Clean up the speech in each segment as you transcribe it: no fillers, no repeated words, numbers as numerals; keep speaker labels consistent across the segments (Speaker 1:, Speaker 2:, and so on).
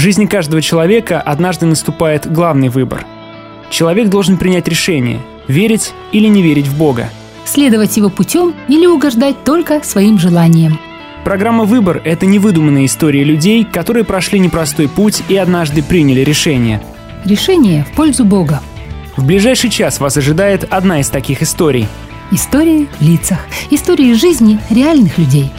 Speaker 1: жизни каждого человека однажды наступает главный выбор. Человек должен принять решение – верить или не верить в Бога.
Speaker 2: Следовать его путем или угождать только своим желаниям.
Speaker 1: Программа «Выбор» — это невыдуманные истории людей, которые прошли непростой путь и однажды приняли решение.
Speaker 2: Решение в пользу Бога.
Speaker 1: В ближайший час вас ожидает одна из таких историй.
Speaker 2: Истории в лицах. Истории жизни реальных людей.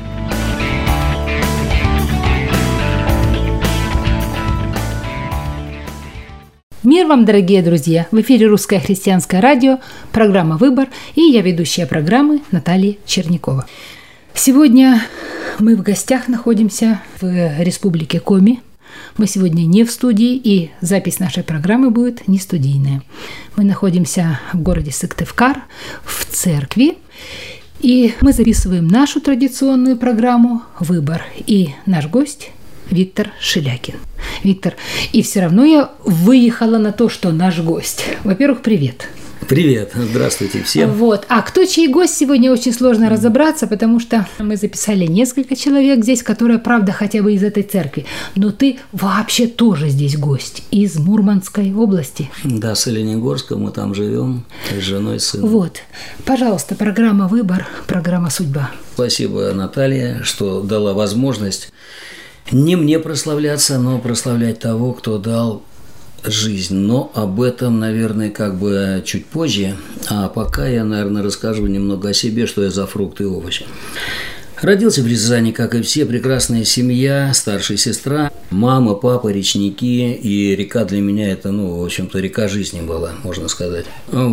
Speaker 2: Мир вам, дорогие друзья! В эфире Русское христианское радио, программа «Выбор», и я ведущая программы Наталья Чернякова. Сегодня мы в гостях находимся в Республике Коми. Мы сегодня не в студии, и запись нашей программы будет не студийная. Мы находимся в городе Сыктывкар, в церкви, и мы записываем нашу традиционную программу «Выбор». И наш гость Виктор Шилякин. Виктор, и все равно я выехала на то, что наш гость. Во-первых, привет.
Speaker 3: Привет, здравствуйте всем.
Speaker 2: А кто чей гость сегодня, очень сложно разобраться, потому что мы записали несколько человек здесь, которые, правда, хотя бы из этой церкви. Но ты вообще тоже здесь гость, из Мурманской области.
Speaker 3: Да, с Оленегорска, мы там живем, с женой, с сыном.
Speaker 2: Пожалуйста, программа «Выбор», программа «Судьба».
Speaker 3: Спасибо, Наталья, что дала возможность не мне прославляться, но прославлять того, кто дал жизнь. Но об этом, наверное, чуть позже. А пока я, наверное, расскажу немного о себе, что я за фрукты и овощи. Родился в Рязани, как и все, прекрасная семья, старшая сестра, мама, папа, речники. И река для меня это, в общем-то, река жизни была, можно сказать.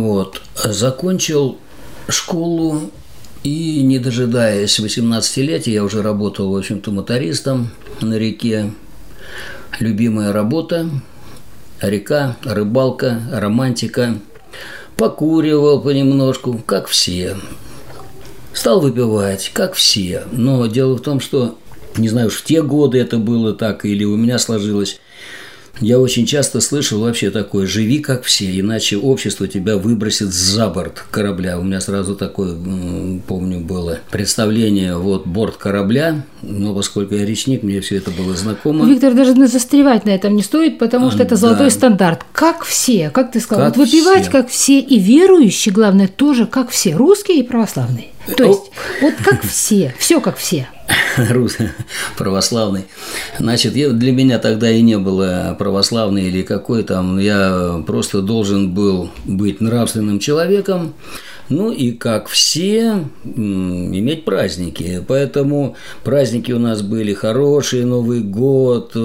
Speaker 3: Закончил школу. И, не дожидаясь 18-летия, я уже работал, в общем-то, мотористом на реке. Любимая работа – река, рыбалка, романтика. Покуривал понемножку, как все. Стал выпивать, как все. Но дело в том, что, не знаю, уж в те годы это было так или у меня сложилось. Я очень часто слышал вообще такое: живи как все, иначе общество тебя выбросит за борт корабля. У меня сразу такое, помню, было представление, борт корабля, но поскольку я речник, мне все это было знакомо.
Speaker 2: Виктор, даже застревать на этом не стоит, потому что это золотой стандарт. Как все, как ты сказал,
Speaker 3: как
Speaker 2: выпивать
Speaker 3: все.
Speaker 2: Как все, и верующие, главное, тоже как все, русские и православные. То есть, как все как все.
Speaker 3: Русский, православный. Значит, для меня тогда и не было православный или какой там. Я просто должен был быть нравственным человеком. И как все, иметь праздники. Поэтому праздники у нас были хорошие, Новый год.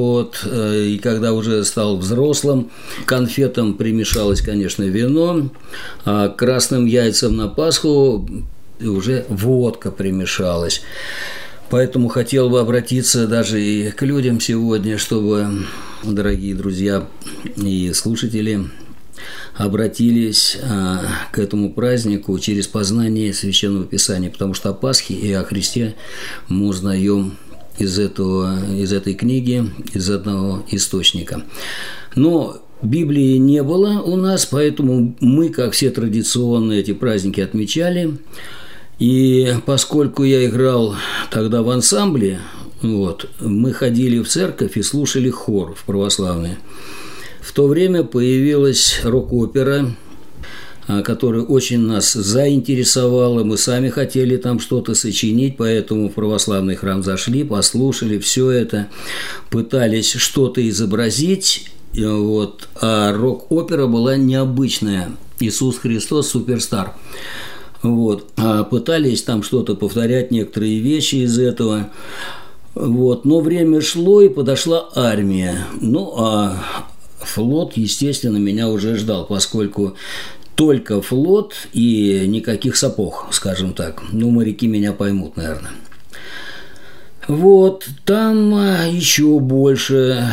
Speaker 3: И когда уже стал взрослым, к конфетам примешалось, конечно, вино, а к красным яйцам на Пасху уже водка примешалась. Поэтому хотел бы обратиться даже и к людям сегодня, чтобы, дорогие друзья и слушатели, обратились к этому празднику через познание Священного Писания, потому что о Пасхе и о Христе мы узнаем из этой книги, из одного источника. Но Библии не было у нас, поэтому мы, как все традиционно, эти праздники отмечали. И поскольку я играл тогда в ансамбле, мы ходили в церковь и слушали хор в православный. В то время появилась рок-опера, которая очень нас заинтересовала. Мы сами хотели там что-то сочинить, поэтому в православный храм зашли, послушали все это, пытались что-то изобразить. А рок-опера была необычная. «Иисус Христос суперстар». Пытались там что-то повторять, некоторые вещи из этого. Но время шло, и подошла армия. А флот, естественно, меня уже ждал, поскольку только флот и никаких сапог, скажем так. Моряки меня поймут, наверное. Там еще больше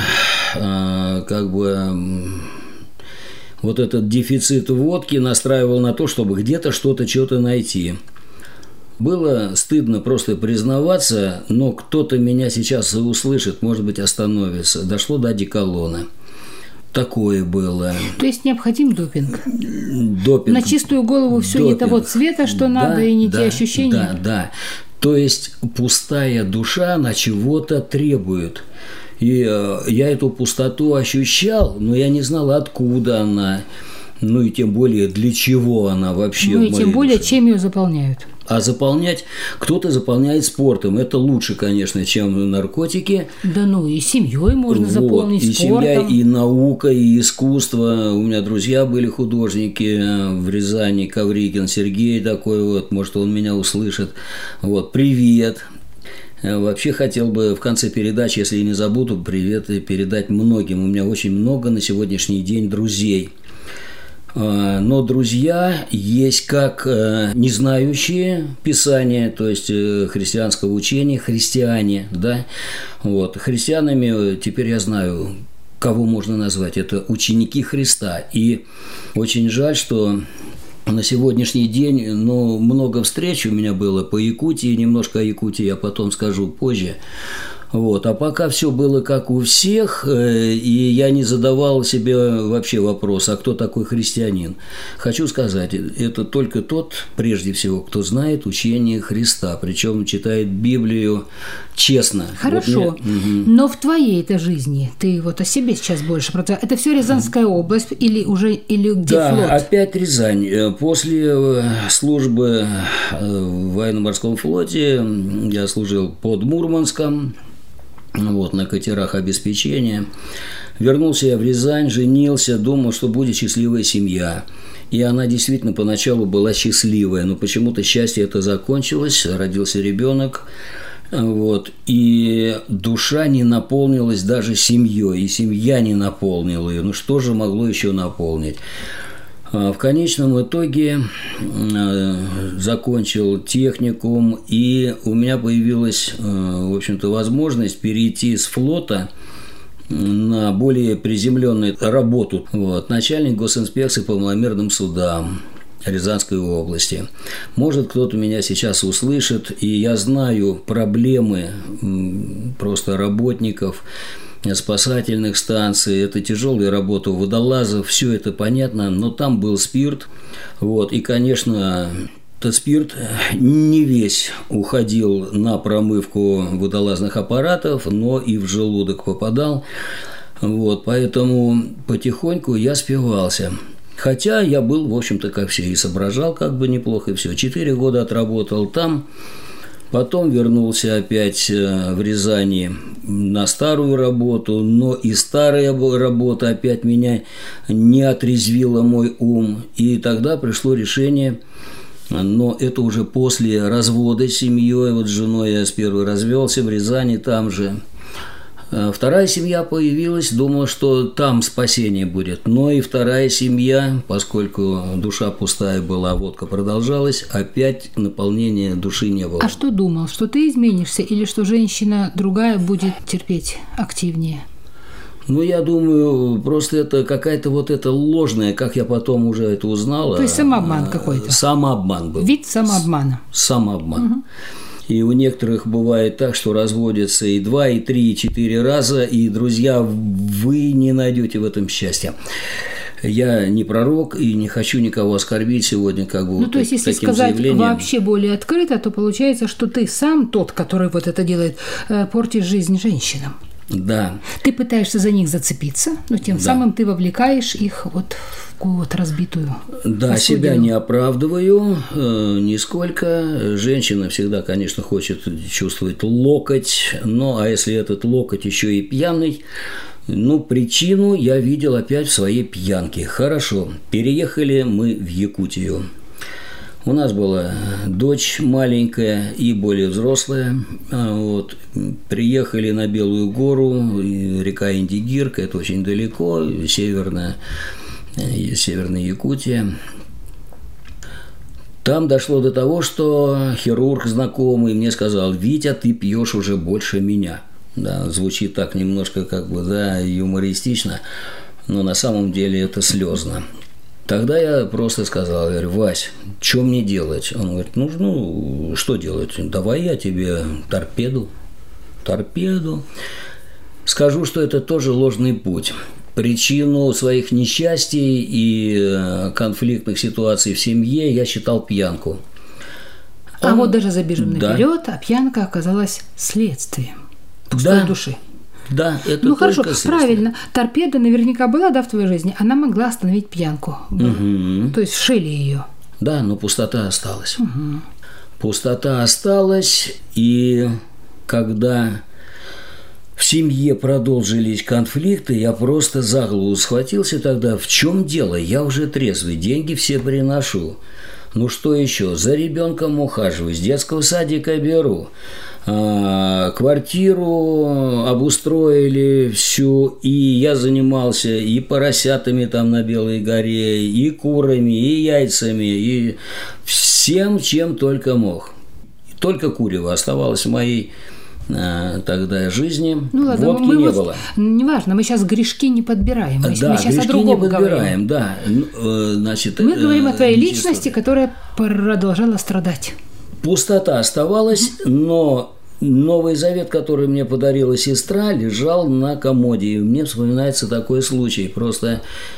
Speaker 3: этот дефицит водки настраивал на то, чтобы где-то что-то найти. Было стыдно просто признаваться, но кто-то меня сейчас услышит, может быть, остановится. Дошло до одеколона. Такое было.
Speaker 2: То есть необходим допинг?
Speaker 3: Допинг.
Speaker 2: На чистую голову все не того цвета, что надо, и не те ощущения?
Speaker 3: Да. То есть пустая душа, она чего-то требует. И я эту пустоту ощущал, но я не знал, откуда она, ну и тем более для чего она вообще.
Speaker 2: Ну и тем более, чем ее заполняют.
Speaker 3: А заполнять, кто-то заполняет спортом. Это лучше, конечно, чем наркотики.
Speaker 2: Да ну, и семьей можно заполнить
Speaker 3: и
Speaker 2: спортом.
Speaker 3: Семья, и наука, и искусство. У меня друзья были художники в Рязани, Ковригин Сергей такой вот, может, он меня услышит. Вот, привет. Вообще хотел бы в конце передачи, если я не забуду, привет передать многим. У меня очень много на сегодняшний день друзей. Но друзья есть как не знающие Писания, то есть христианского учения, христиане, да, вот, христианами теперь я знаю, кого можно назвать, это ученики Христа, и очень жаль, что на сегодняшний день, ну, много встреч у меня было по Якутии, немножко о Якутии я потом скажу позже. Вот. А пока все было как у всех, и я не задавал себе вообще вопрос, а кто такой христианин? Хочу сказать, это только тот, прежде всего, кто знает учение Христа, причем читает Библию честно.
Speaker 2: Хорошо,
Speaker 3: вот
Speaker 2: но в твоей-то жизни ты вот о себе сейчас больше. Это все Рязанская область или где
Speaker 3: да,
Speaker 2: флот?
Speaker 3: опять Рязань. После службы в военно-морском флоте я служил под Мурманском. Вот, на катерах обеспечения. Вернулся я в Рязань, женился, думал, что будет счастливая семья. И она действительно поначалу была счастливая, но почему-то счастье это закончилось, родился ребенок. Вот, и душа не наполнилась даже семьей, и семья не наполнила ее. Ну что же могло еще наполнить? В конечном итоге закончил техникум, и у меня появилась, в общем-то, возможность перейти с флота на более приземленную работу. Вот, начальник госинспекции по маломерным судам Рязанской области. Может, кто-то меня сейчас услышит, и я знаю проблемы просто работников спасательных станций, это тяжелая работа водолазов, все это понятно, но там был спирт, вот, и, конечно, этот спирт не весь уходил на промывку водолазных аппаратов, но и в желудок попадал, вот, поэтому потихоньку я спивался. Хотя я был, в общем-то, как все, и соображал как бы неплохо, и все. 4 года отработал там. Потом вернулся опять в Рязани на старую работу, но и старая работа опять меня не отрезвила мой ум. И тогда пришло решение, но это уже после развода с семьей, вот с женой я с первой развелся в Рязани там же. Вторая семья появилась, думал, что там спасение будет. Но и вторая семья, поскольку душа пустая была, водка продолжалась, опять наполнения души не было.
Speaker 2: А что думал? Что ты изменишься или что женщина другая будет терпеть активнее?
Speaker 3: Ну, я думаю, просто это какая-то вот эта ложная, как я потом уже это узнала.
Speaker 2: То есть самообман какой-то?
Speaker 3: Самообман был.
Speaker 2: Вид самообмана.
Speaker 3: Самообман.
Speaker 2: Угу.
Speaker 3: И у некоторых бывает так, что разводятся и 2, и 3, и 4 раза, и, друзья, вы не найдете в этом счастья. Я не пророк и не хочу никого оскорбить сегодня, как бы.
Speaker 2: Ну,
Speaker 3: вот
Speaker 2: то есть, если сказать
Speaker 3: заявлением.
Speaker 2: Вообще более открыто, то получается, что ты сам тот, который вот это делает, портишь жизнь женщинам.
Speaker 3: Да.
Speaker 2: Ты пытаешься за них зацепиться, но тем самым ты вовлекаешь их вот в такую вот разбитую
Speaker 3: Да,
Speaker 2: посудину.
Speaker 3: себя не оправдываю нисколько. Женщина всегда, конечно, хочет чувствовать локоть, но а если этот локоть еще и пьяный, ну, причину я видел опять в своей пьянке. Хорошо, переехали мы в Якутию. У нас была дочь маленькая и более взрослая. Вот. Приехали на Белую гору, река Индигирка, это очень далеко, северная Якутия. Там дошло до того, что хирург знакомый мне сказал: «Витя, ты пьешь уже больше меня». Да, звучит так немножко как бы, да, юмористично, но на самом деле это слезно. Тогда я просто сказал, говорю: «Вась, что мне делать?» Он говорит: ну, что делать? Давай я тебе торпеду. Скажу, что это тоже ложный путь. Причину своих несчастий и конфликтных ситуаций в семье я считал пьянку.
Speaker 2: Вот даже забежим наперед, а пьянка оказалась следствием пустой души.
Speaker 3: Да, это
Speaker 2: ну
Speaker 3: только
Speaker 2: хорошо, правильно. Торпеда наверняка была, да, в твоей жизни? Она могла остановить пьянку. То есть вшили ее.
Speaker 3: Да, но пустота осталась. Пустота осталась, и когда в семье продолжились конфликты, я просто за голову схватился тогда. В чем дело? Я уже трезвый, деньги все приношу. Ну что еще? За ребенком ухаживаю, с детского садика беру. Квартиру обустроили всю, и я занимался и поросятами там на Белой горе, и курами, и яйцами, и всем, чем только мог. Только курево оставалось в моей тогда жизни.
Speaker 2: Ну ладно,
Speaker 3: водки не было.
Speaker 2: Неважно, мы сейчас грешки не подбираем. Мы
Speaker 3: Да,
Speaker 2: сейчас
Speaker 3: грешки
Speaker 2: о другом
Speaker 3: не подбираем,
Speaker 2: говорим.
Speaker 3: да. Значит,
Speaker 2: мы говорим о твоей личности, которая продолжала страдать.
Speaker 3: Пустота оставалась, но Новый Завет, который мне подарила сестра, лежал на комоде. И мне вспоминается такой случай. Просто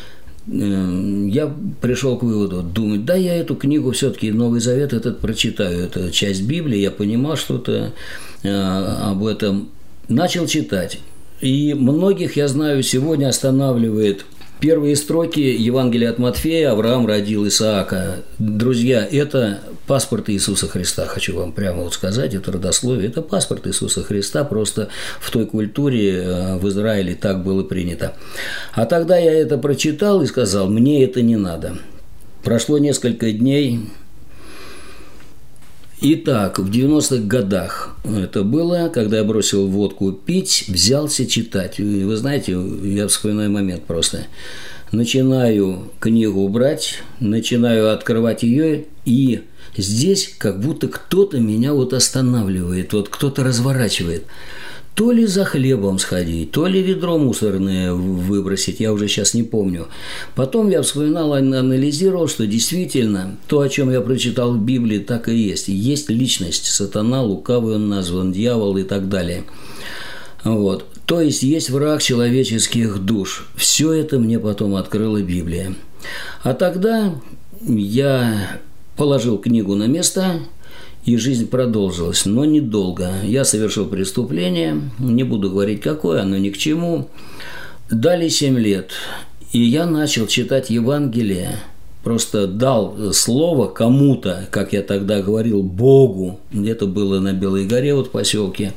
Speaker 3: я пришел к выводу, думать, да, я эту книгу все-таки, Новый Завет этот прочитаю, это часть Библии, я понимал что-то об этом. Начал читать. И многих, я знаю, сегодня останавливает первые строки Евангелия от Матфея: «Авраам родил Исаака». Друзья, это паспорт Иисуса Христа, хочу вам прямо вот сказать, это родословие, это паспорт Иисуса Христа, просто в той культуре в Израиле так было принято. А тогда я это прочитал и сказал, мне это не надо. Прошло несколько дней. Итак, в 90-х годах это было, когда я бросил водку пить, взялся читать. И вы знаете, я вспоминаю момент просто. Начинаю книгу брать, начинаю открывать ее, и здесь как будто кто-то меня вот останавливает, вот кто-то разворачивает. То ли за хлебом сходить, то ли ведро мусорное выбросить, я уже сейчас не помню. Потом я вспоминал, анализировал, что действительно то, о чем я прочитал в Библии, так и есть. Есть личность, сатана, лукавый он назван, дьявол и так далее. Вот. То есть есть враг человеческих душ. Все это мне потом открыла Библия. А тогда я положил книгу на место, и жизнь продолжилась, но недолго. Я совершил преступление, не буду говорить какое, оно ни к чему. Дали 7 лет, и я начал читать Евангелие. Просто дал слово кому-то, как я тогда говорил, Богу. Это было на Белой горе, вот в поселке.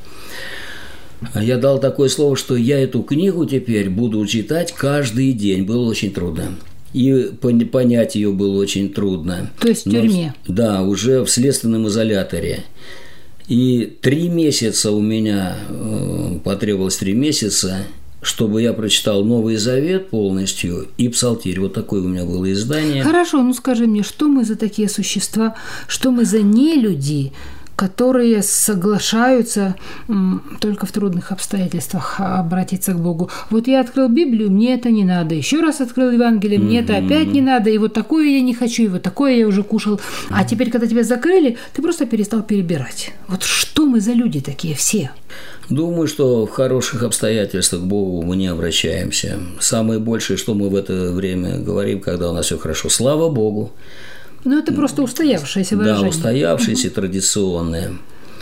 Speaker 3: Я дал такое слово, что я эту книгу теперь буду читать каждый день. Было очень трудно. И понять ее было очень трудно.
Speaker 2: То есть в тюрьме?
Speaker 3: Да, уже в следственном изоляторе. И 3 месяца у меня, потребовалось 3 месяца, чтобы я прочитал Новый Завет полностью и Псалтирь. Вот такое у меня было издание.
Speaker 2: Хорошо, ну скажи мне, что мы за такие существа, что мы за нелюди, которые соглашаются только в трудных обстоятельствах обратиться к Богу. Вот я открыл Библию, мне это не надо. Еще раз открыл Евангелие, мне это опять не надо. И вот такое я не хочу, и вот такое я уже кушал. А теперь, когда тебя закрыли, ты просто перестал перебирать. Вот что мы за люди такие все?
Speaker 3: Думаю, что в хороших обстоятельствах к Богу мы не обращаемся. Самое большее, что мы в это время говорим, когда у нас все хорошо. Слава Богу.
Speaker 2: Ну, это просто устоявшееся выражение.
Speaker 3: Да, устоявшееся, традиционное.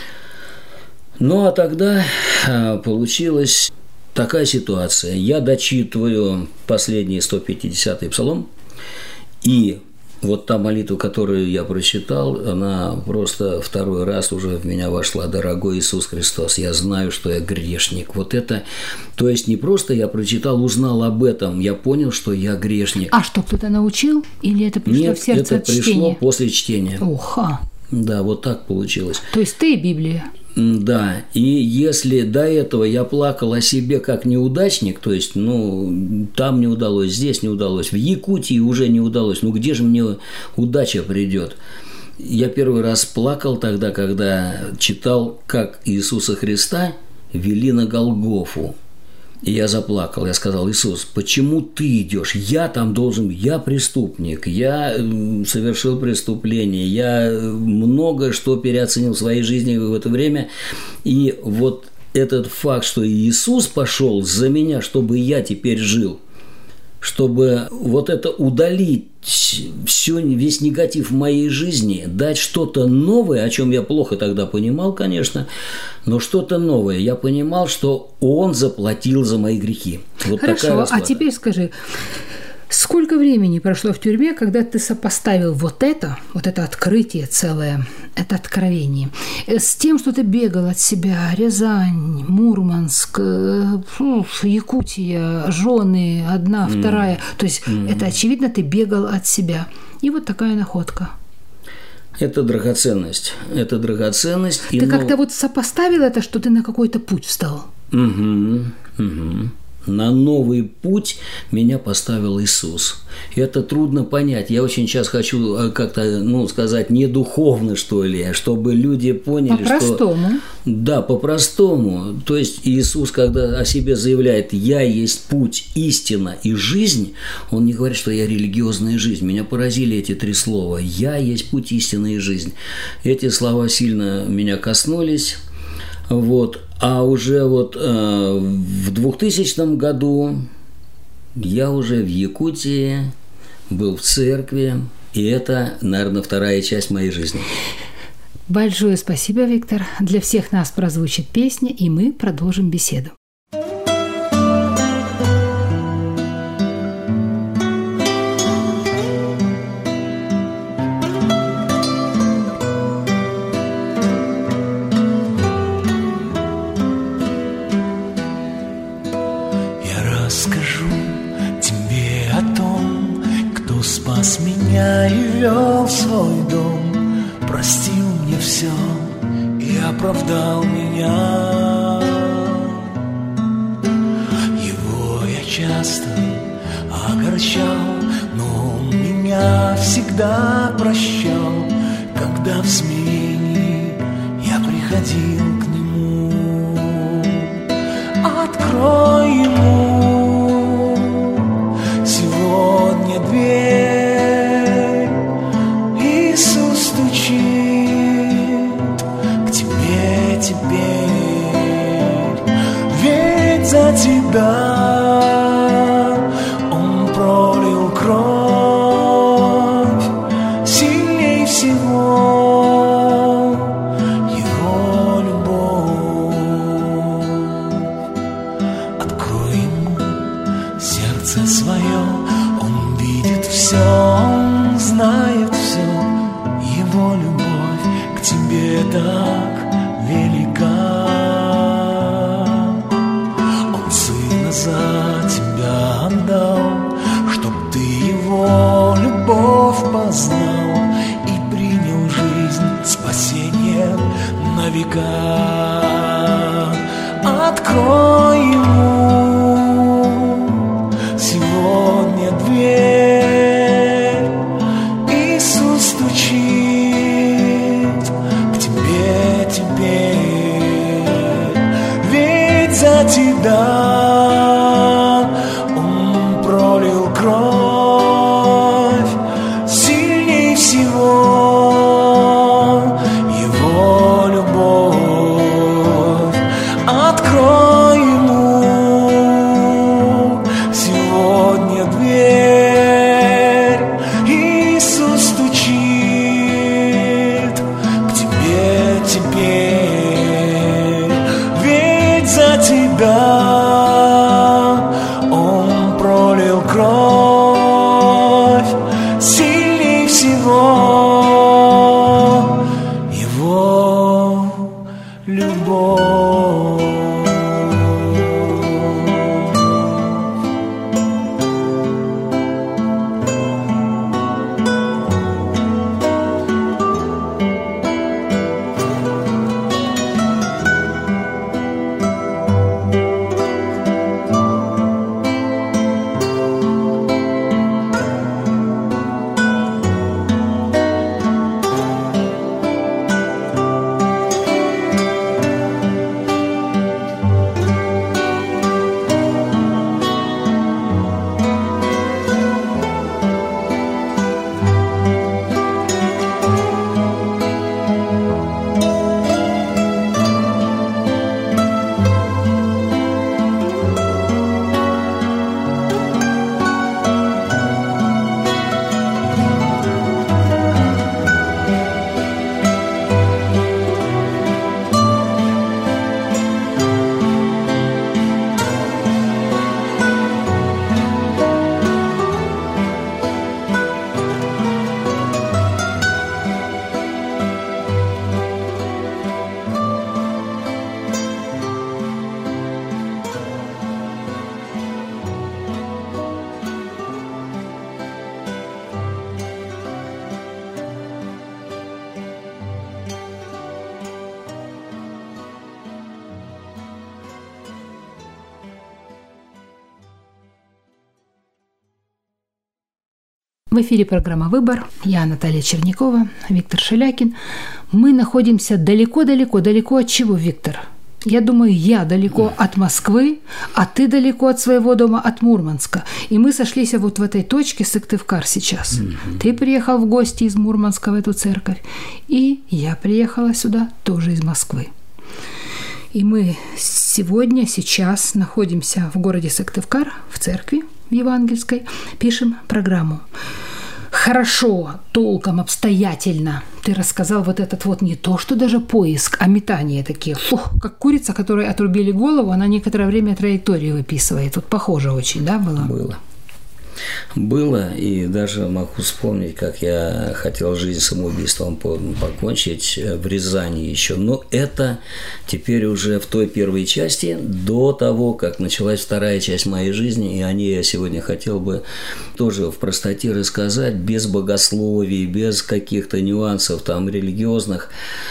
Speaker 3: Ну, а тогда получилась такая ситуация. Я дочитываю последний 150-й псалом, и вот та молитва, которую я прочитал, она просто второй раз уже в меня вошла. Дорогой Иисус Христос, я знаю, что я грешник. Вот это, то есть не просто я прочитал, узнал об этом, я понял, что я грешник.
Speaker 2: А что, кто-то научил? Или это пришло в сердце от чтения?
Speaker 3: Нет, это пришло после чтения.
Speaker 2: Уха.
Speaker 3: Да, вот так получилось.
Speaker 2: То есть ты и Библия.
Speaker 3: Да, и если до этого я плакал о себе как неудачник, то есть, там не удалось, здесь не удалось, в Якутии уже не удалось, где же мне удача придет? Я первый раз плакал тогда, когда читал, как Иисуса Христа вели на Голгофу. И я заплакал, я сказал: Иисус, почему ты идешь? Я там должен, я преступник, я совершил преступление, я много что переоценил в своей жизни в это время. И вот этот факт, что Иисус пошел за меня, чтобы я теперь жил, чтобы вот это удалить весь негатив в моей жизни, дать что-то новое, о чем я плохо тогда понимал, конечно, но что-то новое. Я понимал, что Он заплатил за мои грехи. Вот
Speaker 2: Хорошо, а теперь скажи, сколько времени прошло в тюрьме, когда ты сопоставил вот это открытие целое, это откровение, с тем, что ты бегал от себя, Рязань, Мурманск, Якутия, жены, одна, вторая. То есть это очевидно, ты бегал от себя. И вот такая находка.
Speaker 3: Это драгоценность. Это драгоценность.
Speaker 2: Ты как-то вот сопоставил это, что ты на какой-то путь встал.
Speaker 3: На новый путь меня поставил Иисус. Это трудно понять. Я очень сейчас хочу как-то, сказать, не духовно, что ли, чтобы люди поняли,
Speaker 2: по-простому.
Speaker 3: Да, по-простому. То есть Иисус, когда о себе заявляет «Я есть путь, истина и жизнь», Он не говорит, что я религиозная жизнь. Меня поразили эти 3 слова. «Я есть путь, истина и жизнь». Эти слова сильно меня коснулись. Вот. А уже в 2000 году я уже в Якутии был в церкви, и это, наверное, вторая часть моей жизни.
Speaker 2: Большое спасибо, Виктор. Для всех нас прозвучит песня, и мы продолжим беседу.
Speaker 4: Расскажу тебе о том, кто спас меня и вел в свой дом, простил мне все и оправдал меня. Его я часто огорчал, но он меня всегда прощал, когда в смирении я приходил к нему. Открой ему сегодня дверь, Иисус стучит к тебе теперь, ведь за тебя Он пролил кровь, сильней всего Его любовь. Открой ему сердце свое, Он видит все, Он знает все. Его любовь к тебе так велика. Он сына за тебя отдал, чтоб ты Его любовь познал и принял жизнь, спасение на века. Открой ему сегодня дверь, Иисус стучит к тебе теперь, ведь за тебя Он пролил кровь, сильней всего Его любовь. Открой ему сегодня дверь, Иисус стучит к тебе теперь, ведь за тебя Он пролил кровь, сильней всего Его любовь.
Speaker 2: В эфире программа «Выбор». Я Наталья Чернякова, Виктор Шелякин. Мы находимся далеко от чего, Виктор? Я думаю, я далеко от Москвы, а ты далеко от своего дома, от Мурманска. И мы сошлись вот в этой точке, Сыктывкар сейчас. Ты приехал в гости из Мурманска в эту церковь, и я приехала сюда тоже из Москвы. И мы сейчас находимся в городе Сыктывкар, в церкви, в евангельской, пишем программу. Хорошо, толком, обстоятельно ты рассказал вот этот вот не то, что даже поиск, а метание такие. Фух, как курица, которой отрубили голову, она некоторое время траекторию выписывает. Вот похоже очень, да, было?
Speaker 3: Было, и даже могу вспомнить, как я хотел жизнь самоубийством покончить в Рязани еще. Но это теперь уже в той первой части, до того, как началась вторая часть моей жизни, и о ней я сегодня хотел бы тоже в простоте рассказать, без богословий, без каких-то нюансов там религиозных.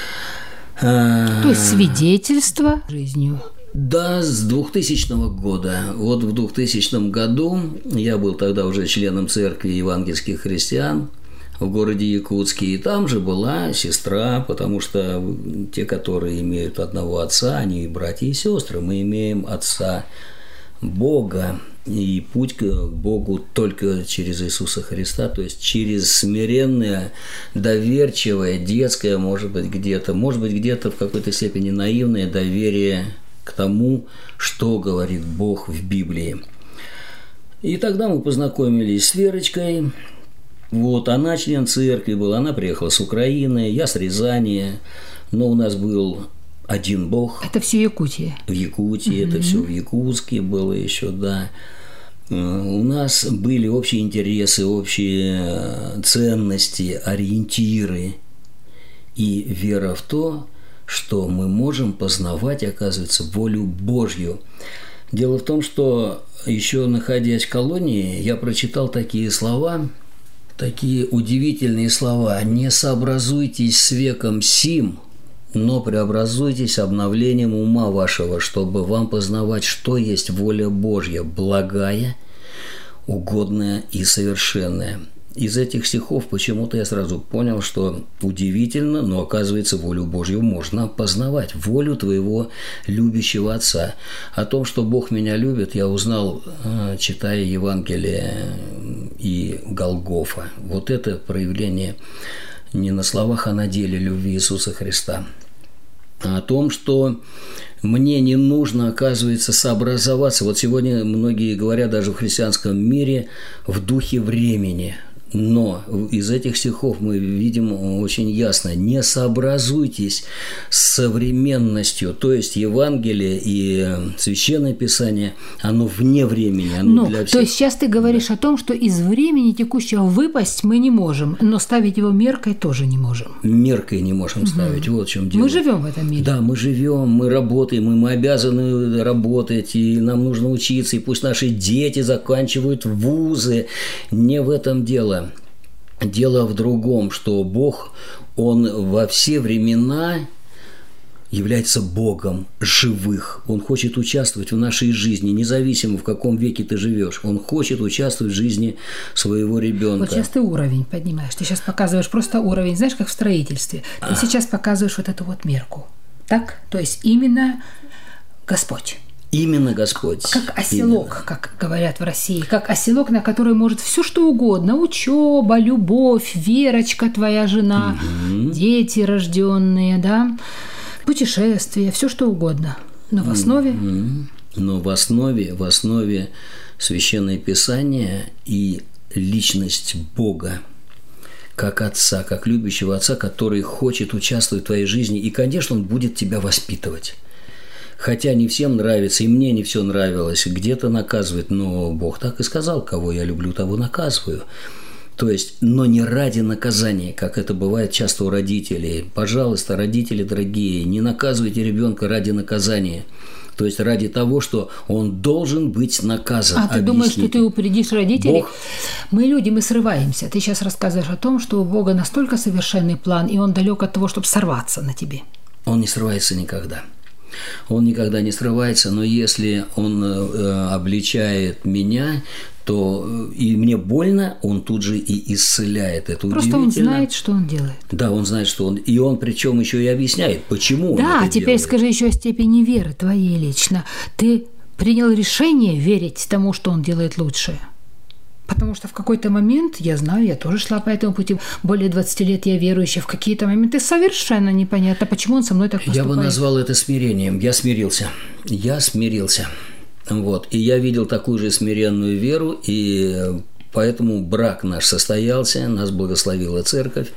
Speaker 2: То есть свидетельство жизнью.
Speaker 3: Да, с 2000 года. Вот в 2000 году я был тогда уже членом церкви евангельских христиан в городе Якутске, и там же была сестра, потому что те, которые имеют одного отца, они братья и сестры, мы имеем Отца Бога, и путь к Богу только через Иисуса Христа, то есть через смиренное, доверчивое, детское, может быть, где-то в какой-то степени наивное доверие к тому, что говорит Бог в Библии. И тогда мы познакомились с Верочкой. Вот, она член церкви была, она приехала с Украины, я с Рязани, но у нас был один Бог.
Speaker 2: Это все Якутия?
Speaker 3: В Якутии, это все в Якутске было еще, да. У нас были общие интересы, общие ценности, ориентиры и вера в то, что мы можем познавать, оказывается, волю Божью. Дело в том, что еще находясь в колонии, я прочитал такие слова, такие удивительные слова: «Не сообразуйтесь с веком сим, но преобразуйтесь обновлением ума вашего, чтобы вам познавать, что есть воля Божья, благая, угодная и совершенная». Из этих стихов почему-то я сразу понял, что удивительно, но оказывается, волю Божью можно познавать, волю твоего любящего Отца. О том, что Бог меня любит, я узнал, читая Евангелие и Голгофа. Вот это проявление не на словах, а на деле любви Иисуса Христа. О том, что мне не нужно, оказывается, сообразоваться. Вот сегодня многие говорят даже в христианском мире в духе времени. Но из этих стихов мы видим очень ясно: не сообразуйтесь с современностью, то есть Евангелие и Священное Писание, оно вне времени, оно для всех.
Speaker 2: То есть сейчас ты говоришь о том, что из времени текущего выпасть мы не можем, но ставить его меркой тоже не можем.
Speaker 3: Меркой не можем ставить, вот в чем дело.
Speaker 2: Мы живем в этом мире.
Speaker 3: Да, мы живем, мы работаем, и мы обязаны работать, и нам нужно учиться, и пусть наши дети заканчивают вузы. Не в этом дело. Дело в другом, что Бог, Он во все времена является Богом живых. Он хочет участвовать в нашей жизни, независимо в каком веке ты живешь. Он хочет участвовать в жизни своего ребенка.
Speaker 2: Вот сейчас ты уровень поднимаешь. Ты сейчас показываешь просто уровень, знаешь, как в строительстве. Ты сейчас показываешь вот эту вот мерку. Так? То есть именно Господь.
Speaker 3: Именно Господь.
Speaker 2: Как оселок, именно. Как говорят в России. Как оселок, на который может все что угодно. Учеба, любовь, Верочка, твоя жена, дети рожденные, да, путешествия, все что угодно. Но в основе...
Speaker 3: Но в основе Священное Писание и личность Бога. Как Отца, как любящего Отца, который хочет участвовать в твоей жизни. И, конечно, Он будет тебя воспитывать. Хотя не всем нравится, и мне не все нравилось, где-то наказывает, но Бог так и сказал: кого я люблю, того наказываю. То есть, но не ради наказания, как это бывает часто у родителей. Пожалуйста, родители дорогие, не наказывайте ребенка ради наказания. То есть ради того, что он должен быть наказан.
Speaker 2: А ты думаешь, что ты упредишь родителей? Бог... Мы люди, мы срываемся. Ты сейчас рассказываешь о том, что у Бога настолько совершенный план, и Он далек от того, чтобы сорваться на тебе.
Speaker 3: Он не срывается никогда. Он никогда не срывается, но если он обличает меня, то и мне больно, он тут же и исцеляет. Это
Speaker 2: просто он знает, что он делает.
Speaker 3: Да, он знает, что он... И он причем еще и объясняет, почему он
Speaker 2: Да,
Speaker 3: это
Speaker 2: теперь
Speaker 3: делает.
Speaker 2: скажи еще о степени веры твоей лично. Ты принял решение верить тому, что он делает лучше? Потому что в какой-то момент, я знаю, я тоже шла по этому пути, более 20 лет я верующая, в какие-то моменты совершенно непонятно, почему он со мной так поступает.
Speaker 3: Я бы назвал это смирением. Я смирился. Вот. И я видел такую же смиренную веру, и поэтому брак наш состоялся, нас благословила церковь.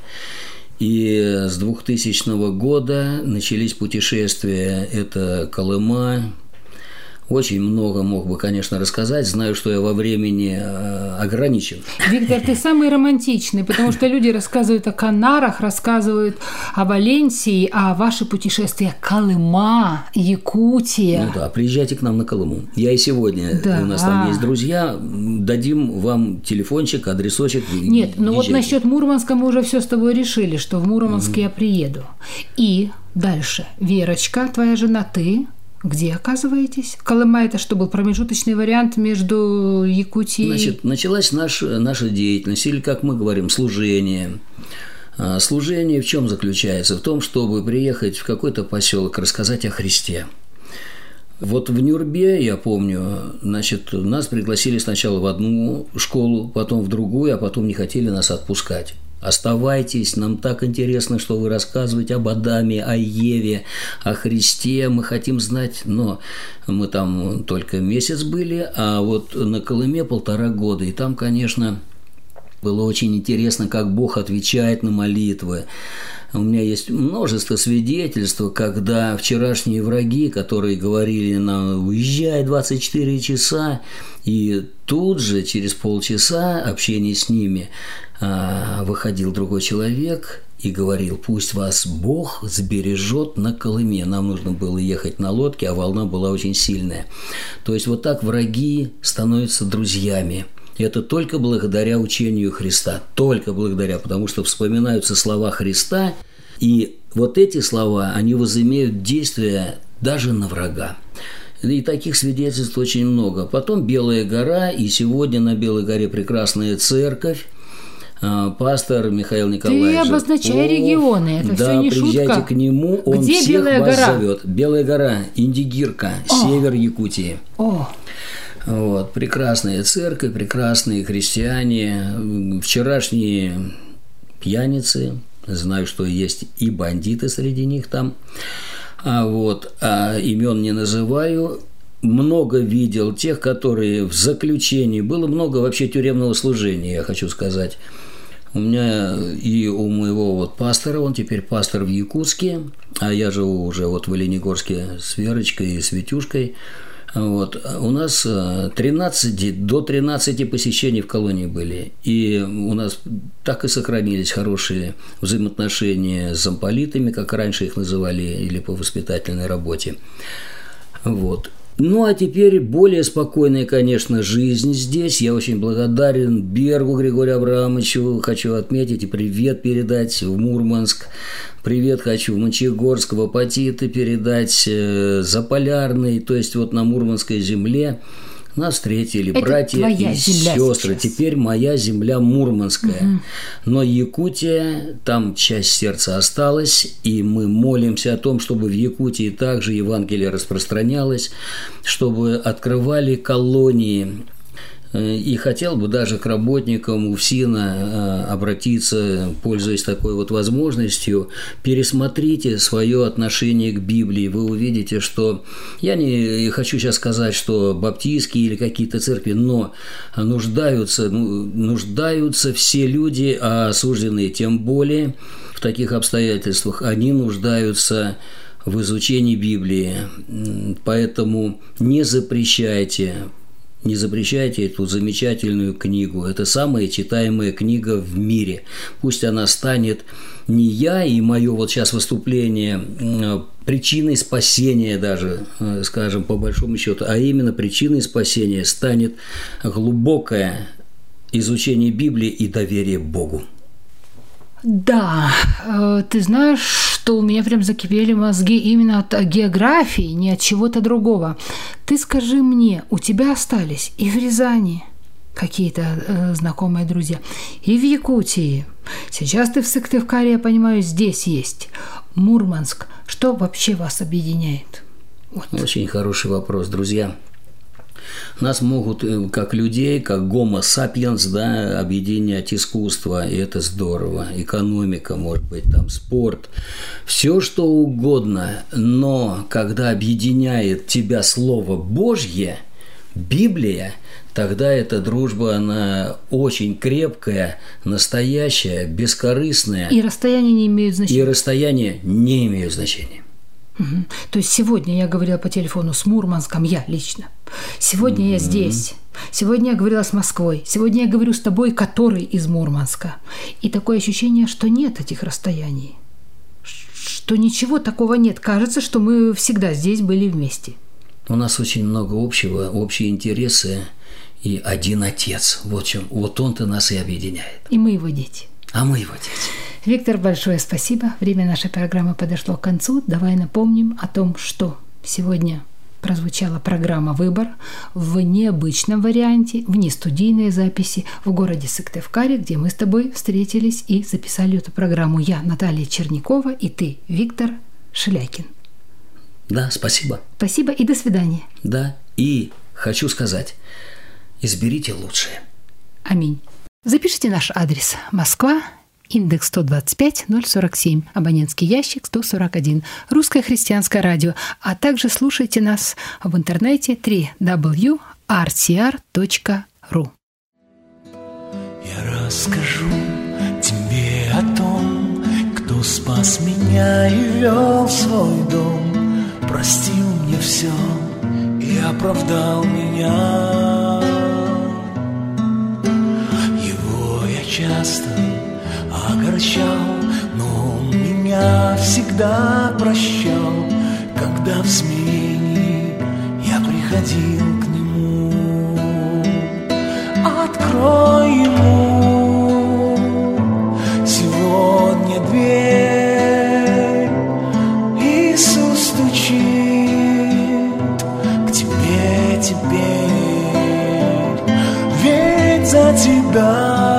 Speaker 3: И с 2000 года начались путешествия. Это Колыма. Очень много мог бы, конечно, рассказать. Знаю, что я во времени ограничен.
Speaker 2: Виктор, ты самый романтичный, потому что люди рассказывают о Канарах, рассказывают о Валенсии, а ваши путешествия Колыма, Якутия.
Speaker 3: Ну да, приезжайте к нам на Колыму. Я и сегодня, у нас там есть друзья, дадим вам телефончик, адресочек.
Speaker 2: Нет, ну вот насчет Мурманска мы уже все с тобой решили, что в Мурманск я приеду. И дальше. Верочка, твоя жена, ты... Где оказываетесь? Колыма – это что, был промежуточный вариант между Якутией?
Speaker 3: Значит, началась наша деятельность, или, как мы говорим, служение. Служение в чем заключается? В том, чтобы приехать в какой-то поселок, рассказать о Христе. Вот в Нюрбе, я помню, значит, нас пригласили сначала в одну школу, потом в другую, а потом не хотели нас отпускать. Оставайтесь, нам так интересно, что вы рассказываете об Адаме, о Еве, о Христе, мы хотим знать, но мы там только месяц были, а вот на Колыме 1,5 года, и там, конечно, было очень интересно, как Бог отвечает на молитвы. У меня есть множество свидетельств, когда вчерашние враги, которые говорили нам «уезжай 24 часа», и тут же через полчаса общения с ними выходил другой человек и говорил: «Пусть вас Бог сбережет на Колыме». Нам нужно было ехать на лодке, а волна была очень сильная. То есть вот так враги становятся друзьями. Это только благодаря учению Христа, только благодаря, потому что вспоминаются слова Христа, и вот эти слова, они возымеют действие даже на врага. И таких свидетельств очень много. Потом Белая гора, и сегодня на Белой горе прекрасная церковь. Пастор Михаил Николаевич.
Speaker 2: Ты обозначай регионы, это все не шутка. Да,
Speaker 3: приезжайте к нему, он
Speaker 2: Где
Speaker 3: всех
Speaker 2: Белая
Speaker 3: вас
Speaker 2: гора?
Speaker 3: зовет. Белая гора, Индигирка, север Якутии. Вот, прекрасная церковь, прекрасные христиане, вчерашние пьяницы, знаю, что есть и бандиты среди них там, имен не называю. Много видел тех, которые в заключении, было много вообще тюремного служения, я хочу сказать. У меня и у моего вот пастора, он теперь пастор в Якутске, а я живу уже вот в Оленегорске с Верочкой и с Витюшкой. Вот. У нас до 13 посещений в колонии были. И у нас так и сохранились хорошие взаимоотношения с замполитами, как раньше их называли, или по воспитательной работе. Вот. Ну, а теперь более спокойная, конечно, жизнь здесь. Я очень благодарен Бергу Григорию Абрамовичу. Хочу отметить и привет передать в Мурманск. Привет хочу в Мончегорск, в Апатиты передать, Заполярный. То есть вот на Мурманской земле нас встретили это братья и сестры. Сейчас. Теперь моя земля Мурманская. Угу. Но Якутия, там часть сердца осталась, и мы молимся о том, чтобы в Якутии также Евангелие распространялось, чтобы открывали колонии. И хотел бы даже к работникам УФСИНа обратиться, пользуясь такой вот возможностью, пересмотрите свое отношение к Библии. Вы увидите, что я не хочу сейчас сказать, что баптистские или какие-то церкви, но нуждаются все люди, а осужденные тем более в таких обстоятельствах, они нуждаются в изучении Библии. Поэтому не запрещайте эту замечательную книгу. Это самая читаемая книга в мире. Пусть она станет не я и мое вот сейчас выступление причиной спасения даже, скажем, по большому счету, а именно причиной спасения станет глубокое изучение Библии и доверие Богу.
Speaker 2: Да, ты знаешь, что у меня прям закипели мозги именно от географии, не от чего-то другого. Ты скажи мне, у тебя остались и в Рязани какие-то знакомые друзья, и в Якутии. Сейчас ты в Сыктывкаре, я понимаю, здесь есть. Мурманск. Что вообще вас объединяет? Вот.
Speaker 3: Очень хороший вопрос, друзья. Нас могут, как людей, как гомо сапиенс, да, объединять искусство, и это здорово. Экономика, может быть, там спорт, все что угодно. Но когда объединяет тебя Слово Божье, Библия, тогда эта дружба, она очень крепкая, настоящая, бескорыстная.
Speaker 2: И расстояние не имеет значения.
Speaker 3: И расстояние не имеет значения.
Speaker 2: Угу. То есть сегодня я говорила по телефону с Мурманском, я лично. Сегодня я здесь. Сегодня я говорила с Москвой. Сегодня я говорю с тобой, который из Мурманска. И такое ощущение, что нет этих расстояний. Что ничего такого нет. Кажется, что мы всегда здесь были вместе.
Speaker 3: У нас очень много общего, общие интересы и один Отец. Вот Он-то нас и объединяет.
Speaker 2: И мы его дети.
Speaker 3: А мы его дети.
Speaker 2: Виктор, большое спасибо. Время нашей программы подошло к концу. Давай напомним о том, что сегодня прозвучала программа «Выбор» в необычном варианте, в нестудийной записи в городе Сыктывкаре, где мы с тобой встретились и записали эту программу. Я, Наталья Черникова, и ты, Виктор Шелякин.
Speaker 3: Да, спасибо.
Speaker 2: Спасибо и до свидания.
Speaker 3: Да, и хочу сказать, изберите лучшее.
Speaker 2: Аминь. Запишите наш адрес: Москва, индекс 125 047, абонентский ящик 141, Русское христианское радио, а также слушайте нас в интернете www.rtr.ru.
Speaker 4: Я расскажу тебе о том, кто спас меня и вел в свой дом, простил мне все и оправдал меня. Его я часто огорчал, но он меня всегда прощал, когда в смирении я приходил к нему. Открой ему сегодня дверь, Иисус стучит к тебе теперь, ведь за тебя